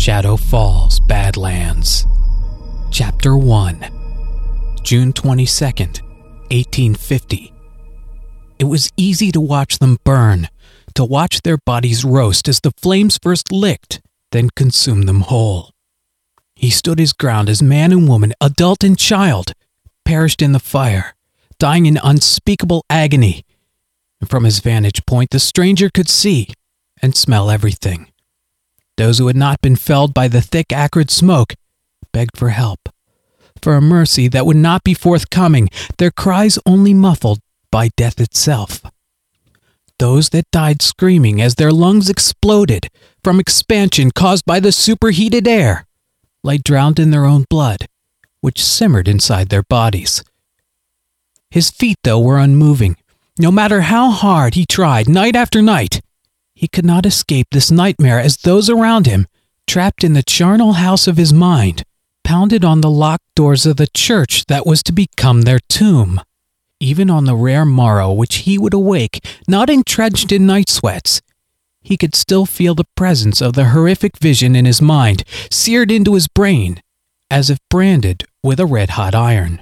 Shadow Falls Badlands. Chapter 1. June 22nd, 1850. It was easy to watch them burn, to watch their bodies roast as the flames first licked, then consumed them whole. He stood his ground as man and woman, adult and child, perished in the fire, dying in unspeakable agony. And from his vantage point, the stranger could see and smell everything. Those who had not been felled by the thick, acrid smoke begged for help, for a mercy that would not be forthcoming, their cries only muffled by death itself. Those that died screaming as their lungs exploded from expansion caused by the superheated air lay drowned in their own blood, which simmered inside their bodies. His feet, though, were unmoving. No matter how hard he tried, night after night, he could not escape this nightmare as those around him, trapped in the charnel house of his mind, pounded on the locked doors of the church that was to become their tomb. Even on the rare morrow which he would awake, not entrenched in night sweats, he could still feel the presence of the horrific vision in his mind, seared into his brain, as if branded with a red-hot iron.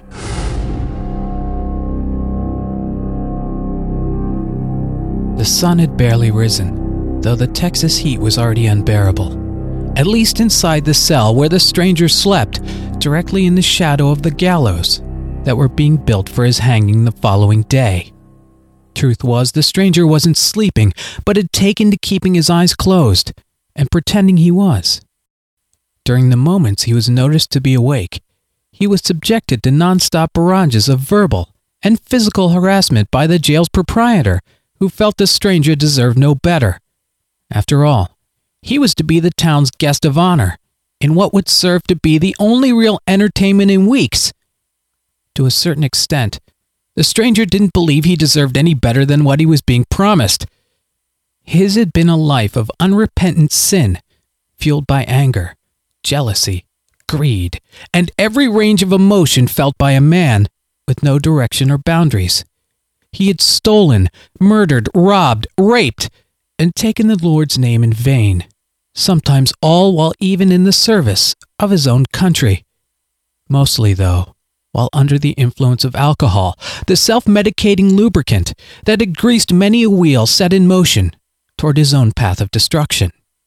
The sun had barely risen, though the Texas heat was already unbearable, at least inside the cell where the stranger slept, directly in the shadow of the gallows that were being built for his hanging the following day. Truth was, the stranger wasn't sleeping, but had taken to keeping his eyes closed and pretending he was. During the moments he was noticed to be awake, he was subjected to non-stop barrages of verbal and physical harassment by the jail's proprietor, who felt the stranger deserved no better. After all, he was to be the town's guest of honor, in what would serve to be the only real entertainment in weeks. To a certain extent, the stranger didn't believe he deserved any better than what he was being promised. His had been a life of unrepentant sin, fueled by anger, jealousy, greed, and every range of emotion felt by a man with no direction or boundaries. He had stolen, murdered, robbed, raped, and taken the Lord's name in vain, sometimes all while even in the service of his own country. Mostly, though, while under the influence of alcohol, the self-medicating lubricant that had greased many a wheel set in motion toward his own path of destruction.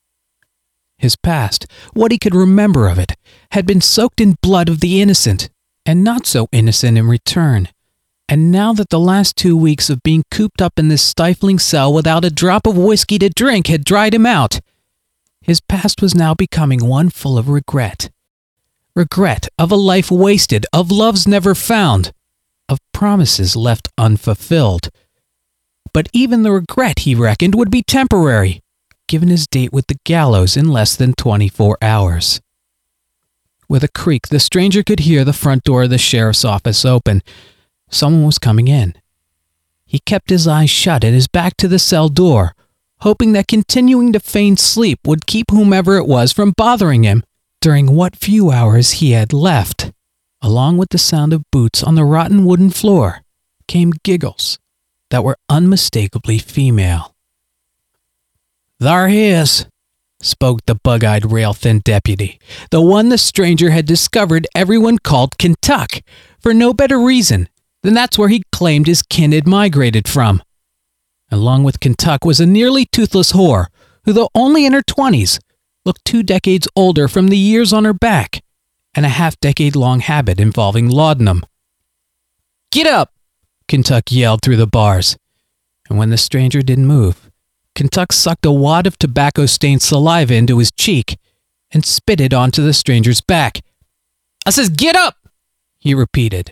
His past, what he could remember of it, had been soaked in blood of the innocent, and not so innocent in return. And now that the last 2 weeks of being cooped up in this stifling cell without a drop of whiskey to drink had dried him out, his past was now becoming one full of regret. Regret of a life wasted, of loves never found, of promises left unfulfilled. But even the regret, he reckoned, would be temporary, given his date with the gallows in less than 24 hours. With a creak, the stranger could hear the front door of the sheriff's office open. Someone was coming in. He kept his eyes shut and his back to the cell door, hoping that continuing to feign sleep would keep whomever it was from bothering him during what few hours he had left. Along with the sound of boots on the rotten wooden floor came giggles that were unmistakably female. "Thar he is," spoke the bug-eyed, rail-thin deputy, the one the stranger had discovered everyone called Kentuck, for no better reason than that's where he claimed his kin had migrated from. Along with Kentuck was a nearly toothless whore, who, though only in her 20s, looked 2 decades older from the years on her back and a half-decade-long habit involving laudanum. "Get up!" Kentuck yelled through the bars, and when the stranger didn't move, Kentuck sucked a wad of tobacco-stained saliva into his cheek and spit it onto the stranger's back. "I says, get up!" he repeated.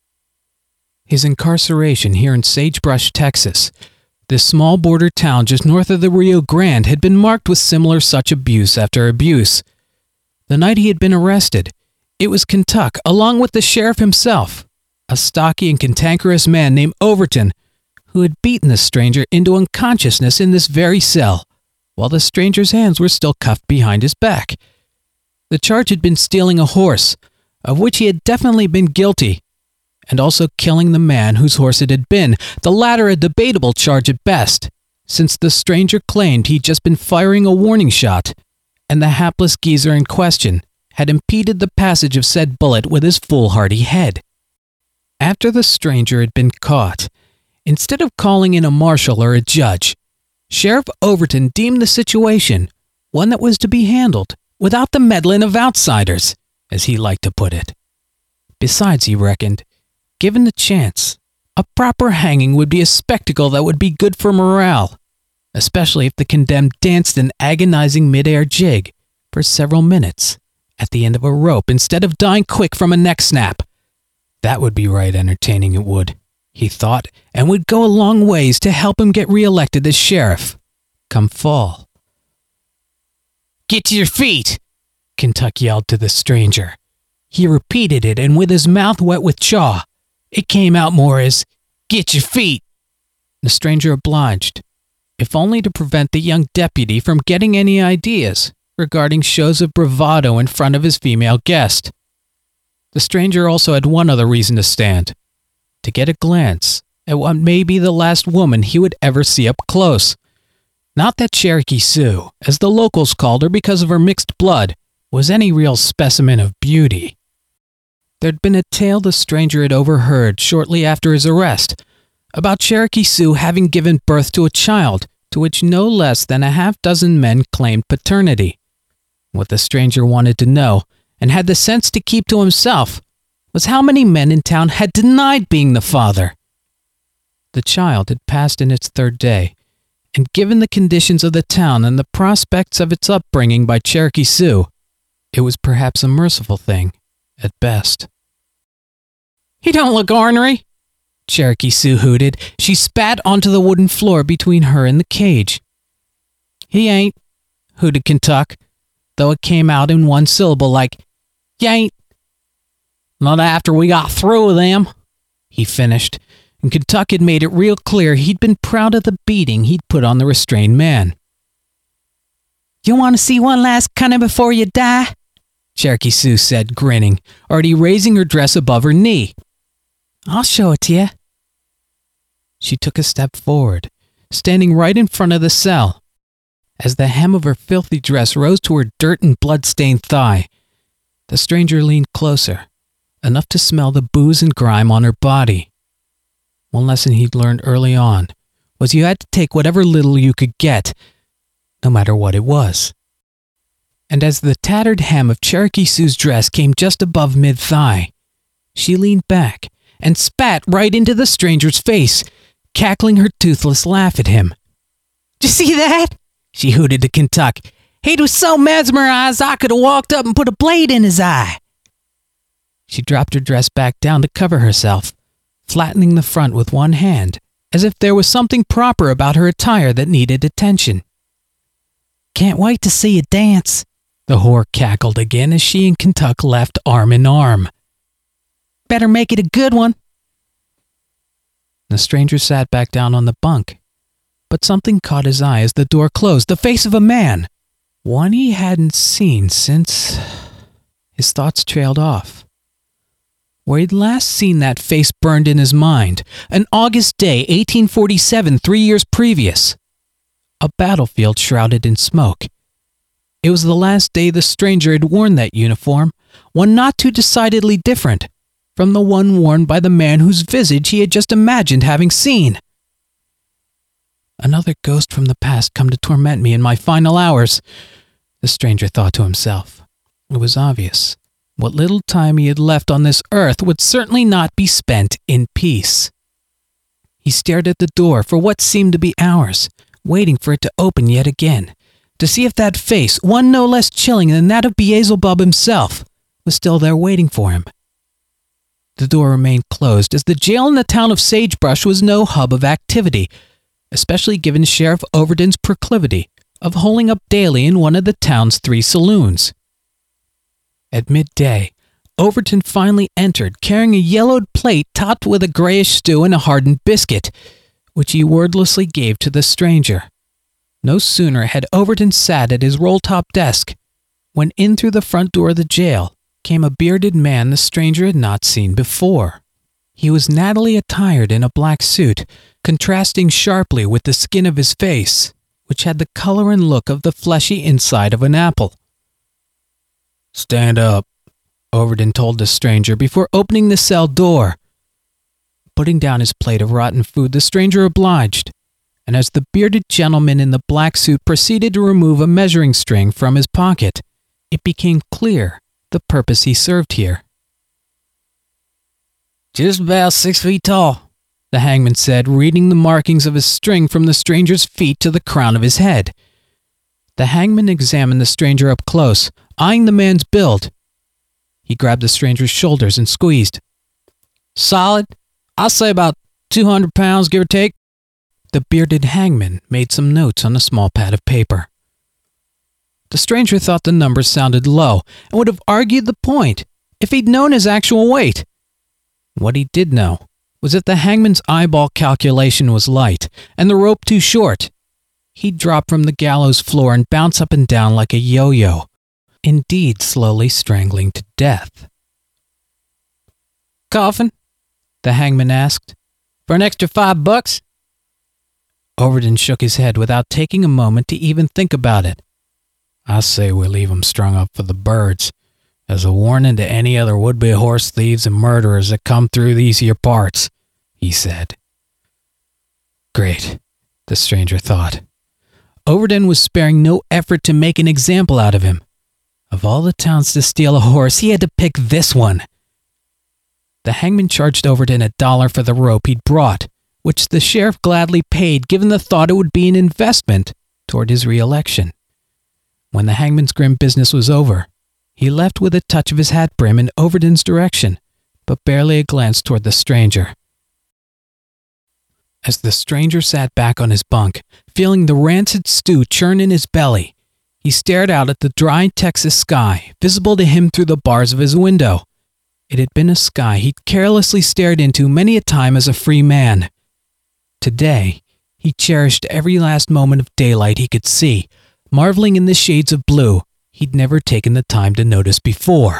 His incarceration here in Sagebrush, Texas, this small border town just north of the Rio Grande, had been marked with similar such abuse after abuse. The night he had been arrested, it was Kentuck, along with the sheriff himself, a stocky and cantankerous man named Overton, who had beaten the stranger into unconsciousness in this very cell, while the stranger's hands were still cuffed behind his back. The charge had been stealing a horse, of which he had definitely been guilty, and also killing the man whose horse it had been, the latter a debatable charge at best, since the stranger claimed he'd just been firing a warning shot and the hapless geezer in question had impeded the passage of said bullet with his foolhardy head. After the stranger had been caught, instead of calling in a marshal or a judge, Sheriff Overton deemed the situation one that was to be handled without the meddling of outsiders, as he liked to put it. Besides, he reckoned, given the chance, a proper hanging would be a spectacle that would be good for morale, especially if the condemned danced an agonizing mid-air jig for several minutes at the end of a rope instead of dying quick from a neck snap. That would be right entertaining, it would, he thought, and would go a long ways to help him get re-elected as sheriff come fall. "Get to your feet!" Kentuck yelled to the stranger. He repeated it, and with his mouth wet with chaw, it came out more as, "Get your feet!" The stranger obliged, if only to prevent the young deputy from getting any ideas regarding shows of bravado in front of his female guest. The stranger also had one other reason to stand, to get a glance at what may be the last woman he would ever see up close. Not that Cherokee Sue, as the locals called her because of her mixed blood, was any real specimen of beauty. There'd been a tale the stranger had overheard shortly after his arrest about Cherokee Sue having given birth to a child to which no less than a half-dozen men claimed paternity. What the stranger wanted to know, and had the sense to keep to himself, was how many men in town had denied being the father. The child had passed in its third day, and given the conditions of the town and the prospects of its upbringing by Cherokee Sue, it was perhaps a merciful thing, at best. "He don't look ornery," Cherokee Sue hooted. She spat onto the wooden floor between her and the cage. "He ain't," hooted Kentuck, though it came out in one syllable like, "Y'ain't." "Not after we got through with them," he finished, and Kentuck had made it real clear he'd been proud of the beating he'd put on the restrained man. "You want to see one last cunning before you die?" Cherokee Sue said, grinning, already raising her dress above her knee. "I'll show it to you." She took a step forward, standing right in front of the cell. As the hem of her filthy dress rose to her dirt and blood-stained thigh, the stranger leaned closer, enough to smell the booze and grime on her body. One lesson he'd learned early on was you had to take whatever little you could get, no matter what it was. And as the tattered hem of Cherokee Sue's dress came just above mid-thigh, she leaned back and spat right into the stranger's face, cackling her toothless laugh at him. "Did you see that?" she hooted to Kentuck. "He was so mesmerized I could have walked up and put a blade in his eye." She dropped her dress back down to cover herself, flattening the front with one hand, as if there was something proper about her attire that needed attention. "Can't wait to see you dance," the whore cackled again as she and Kentuck left arm in arm. "Better make it a good one." The stranger sat back down on the bunk, but something caught his eye as the door closed. The face of a man, one he hadn't seen since... His thoughts trailed off. Where he'd last seen that face burned in his mind, an August day, 1847, 3 years previous. A battlefield shrouded in smoke. It was the last day the stranger had worn that uniform, one not too decidedly different from the one worn by the man whose visage he had just imagined having seen. "Another ghost from the past come to torment me in my final hours," the stranger thought to himself. It was obvious. What little time he had left on this earth would certainly not be spent in peace. He stared at the door for what seemed to be hours, waiting for it to open yet again, to see if that face, one no less chilling than that of Beelzebub himself, was still there waiting for him. The door remained closed, as the jail in the town of Sagebrush was no hub of activity, especially given Sheriff Overton's proclivity of holing up daily in one of the town's 3 saloons. At midday, Overton finally entered, carrying a yellowed plate topped with a grayish stew and a hardened biscuit, which he wordlessly gave to the stranger. No sooner had Overton sat at his roll-top desk, when in through the front door of the jail came a bearded man the stranger had not seen before. He was nattily attired in a black suit, contrasting sharply with the skin of his face, which had the color and look of the fleshy inside of an apple. "Stand up," Overton told the stranger before opening the cell door. Putting down his plate of rotten food, the stranger obliged, and as the bearded gentleman in the black suit proceeded to remove a measuring string from his pocket, it became clear the purpose he served here. "Just about 6 feet tall," the hangman said, reading the markings of his string from the stranger's feet to the crown of his head. The hangman examined the stranger up close, eyeing the man's build. He grabbed the stranger's shoulders and squeezed. "Solid. I'll say about 200 pounds, give or take." The bearded hangman made some notes on a small pad of paper. The stranger thought the number sounded low and would have argued the point if he'd known his actual weight. What he did know was that the hangman's eyeball calculation was light and the rope too short. He'd drop from the gallows floor and bounce up and down like a yo-yo, indeed slowly strangling to death. "Coffin?" the hangman asked. "For an extra $5? Overton shook his head without taking a moment to even think about it. "I say we leave 'em strung up for the birds, as a warning to any other would-be horse thieves and murderers that come through these here parts," he said. Great, the stranger thought. Overton was sparing no effort to make an example out of him. Of all the towns to steal a horse, he had to pick this one. The hangman charged Overton $1 for the rope he'd brought, which the sheriff gladly paid given the thought it would be an investment toward his re-election. When the hangman's grim business was over, he left with a touch of his hat brim in Overton's direction, but barely a glance toward the stranger. As the stranger sat back on his bunk, feeling the rancid stew churn in his belly, he stared out at the dry Texas sky, visible to him through the bars of his window. It had been a sky he'd carelessly stared into many a time as a free man. Today, he cherished every last moment of daylight he could see, marveling in the shades of blue he'd never taken the time to notice before.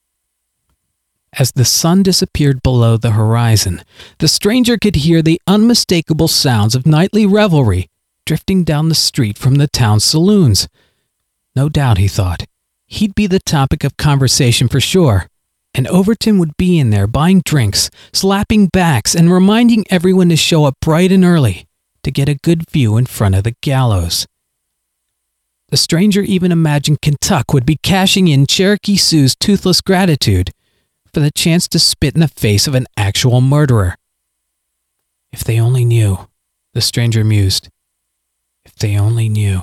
As the sun disappeared below the horizon, the stranger could hear the unmistakable sounds of nightly revelry drifting down the street from the town's saloons. No doubt, he thought, he'd be the topic of conversation for sure, and Overton would be in there buying drinks, slapping backs, and reminding everyone to show up bright and early to get a good view in front of the gallows. The stranger even imagined Kentuck would be cashing in Cherokee Sue's toothless gratitude for the chance to spit in the face of an actual murderer. If they only knew, the stranger mused. If they only knew.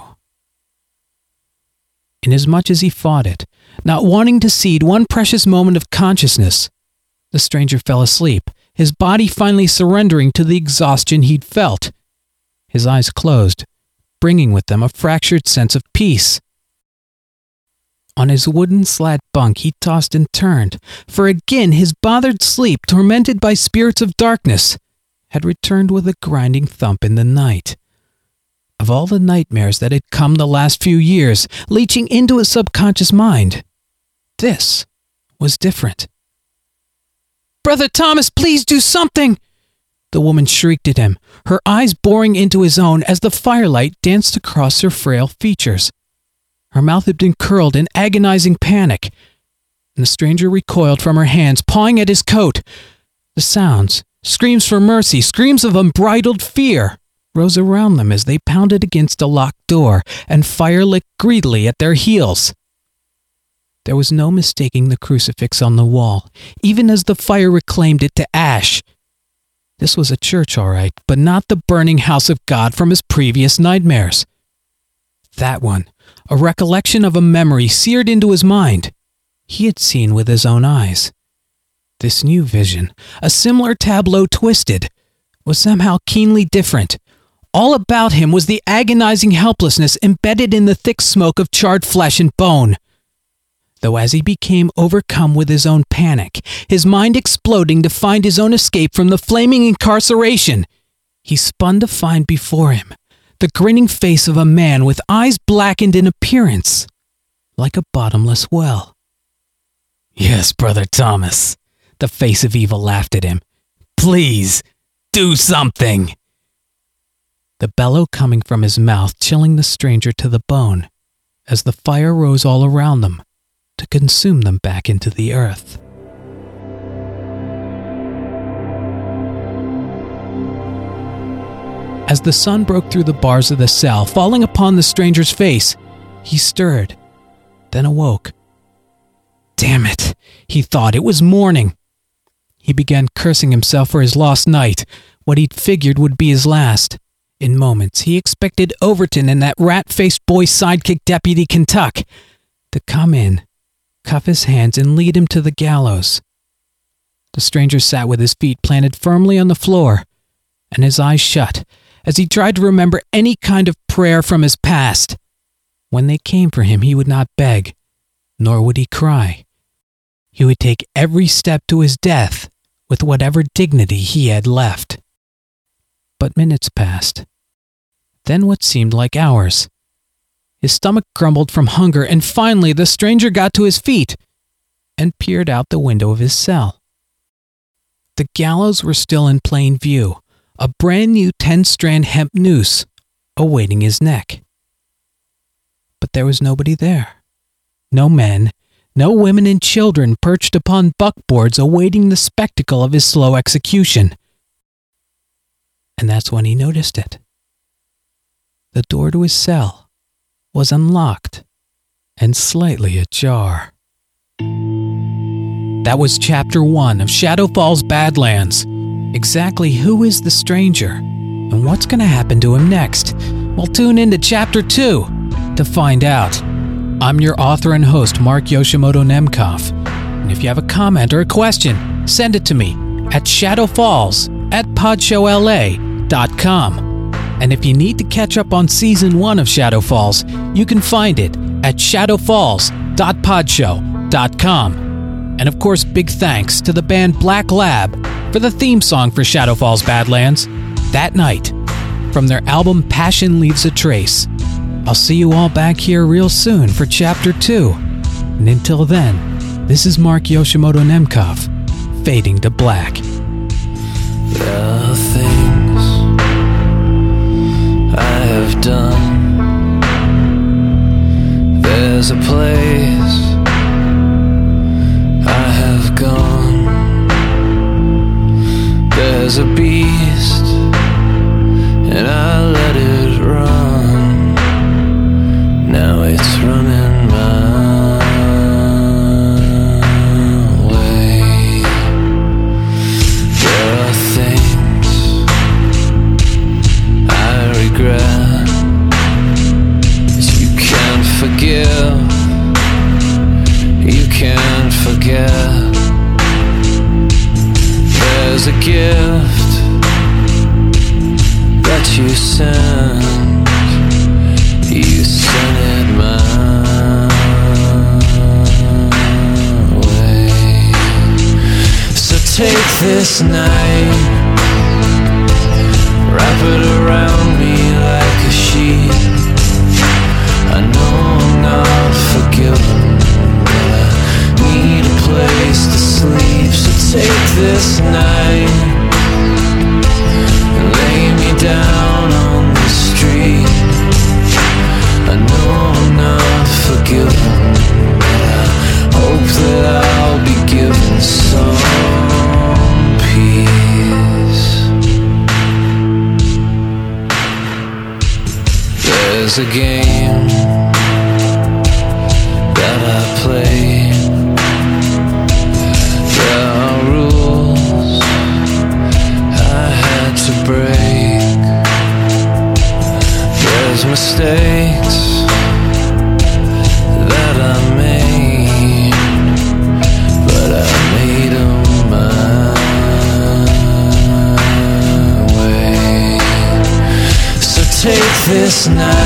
Inasmuch as he fought it, not wanting to cede one precious moment of consciousness, the stranger fell asleep, his body finally surrendering to the exhaustion he'd felt. His eyes closed, bringing with them a fractured sense of peace. On his wooden slat bunk he tossed and turned, for again his bothered sleep, tormented by spirits of darkness, had returned with a grinding thump in the night. Of all the nightmares that had come the last few years, leaching into his subconscious mind, this was different. "Brother Thomas, please do something!" The woman shrieked at him, her eyes boring into his own as the firelight danced across her frail features. Her mouth had been curled in agonizing panic, and the stranger recoiled from her hands, pawing at his coat. The sounds, screams for mercy, screams of unbridled fear, rose around them as they pounded against a locked door and fire licked greedily at their heels. There was no mistaking the crucifix on the wall, even as the fire reclaimed it to ash. This was a church, all right, but not the burning house of God from his previous nightmares. That one, a recollection of a memory seared into his mind, he had seen with his own eyes. This new vision, a similar tableau twisted, was somehow keenly different. All about him was the agonizing helplessness embedded in the thick smoke of charred flesh and bone. Though as he became overcome with his own panic, his mind exploding to find his own escape from the flaming incarceration, he spun to find before him the grinning face of a man with eyes blackened in appearance, like a bottomless well. "Yes, Brother Thomas," the face of evil laughed at him. "Please, do something." the bellow coming from his mouth chilling the stranger to the bone as the fire rose all around them to consume them back into the earth. As the sun broke through the bars of the cell, falling upon the stranger's face, he stirred, then awoke. Damn it, he thought, it was morning. He began cursing himself for his lost night, what he'd figured would be his last. In moments, he expected Overton and that rat-faced boy sidekick Deputy Kentuck to come in, cuff his hands, and lead him to the gallows. The stranger sat with his feet planted firmly on the floor, and his eyes shut, as he tried to remember any kind of prayer from his past. When they came for him, he would not beg, nor would he cry. He would take every step to his death with whatever dignity he had left. But minutes passed, then what seemed like hours. His stomach grumbled from hunger, and finally the stranger got to his feet and peered out the window of his cell. The gallows were still in plain view, a brand new 10-strand hemp noose awaiting his neck. But there was nobody there. No men, no women and children perched upon buckboards awaiting the spectacle of his slow execution. And that's when he noticed it. The door to his cell was unlocked and slightly ajar. That was Chapter 1 of Shadow Falls Badlands. Exactly who is the stranger, and what's going to happen to him next? Well, tune in to Chapter 2 to find out. I'm your author and host, Mark Yoshimoto Nemkov. And if you have a comment or a question, send it to me at shadowfalls@podshowla.com. And if you need to catch up on Season 1 of Shadow Falls, you can find it at shadowfalls.podshow.com. And of course, big thanks to the band Black Lab for the theme song for Shadow Falls Badlands, That Night, from their album Passion Leaves a Trace. I'll see you all back here real soon for Chapter 2. And until then, this is Mark Yoshimoto Nemkov, fading to black. There are things I have done. There's a place I have gone. There's a beast, and I let it run. Now it's running my way. There are things I regret that you can't forgive, you can't forget. There's a gift that you sent, you sent it my way. So take this night, wrap it around me like a sheet. I know I'm not forgiven, but I need a place to sleep. So take this night and lay me down on the street. I know I'm not forgiven, but I hope that I'll be given some peace. There's a game that I play. There are rules I had to break. There's mistakes that I made, but I made them my way. So take this night